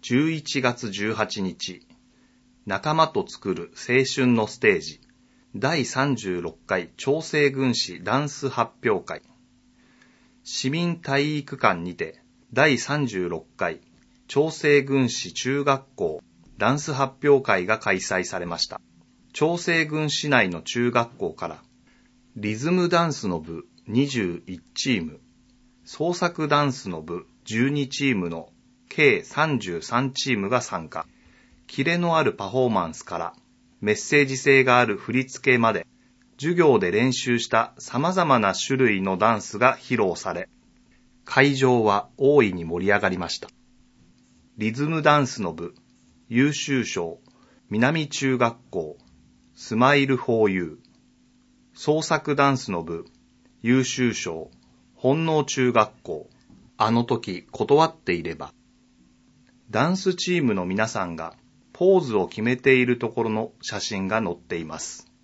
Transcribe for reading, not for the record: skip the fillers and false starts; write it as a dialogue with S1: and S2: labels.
S1: 11月18日、仲間と作る青春のステージ、第36回長生軍士ダンス発表会、市民体育館にて第36回長生軍士中学校ダンス発表会が開催されました。長生軍市内の中学校からリズムダンスの部21チーム、創作ダンスの部12チームの計33チームが参加。キレのあるパフォーマンスからメッセージ性がある振り付けまで、授業で練習した様々な種類のダンスが披露され、会場は大いに盛り上がりました。リズムダンスの部優秀賞南中学校スマイルフォーユー、創作ダンスの部優秀賞本能中学校あの時断っていれば、ダンスチームの皆さんがポーズを決めているところの写真が載っています。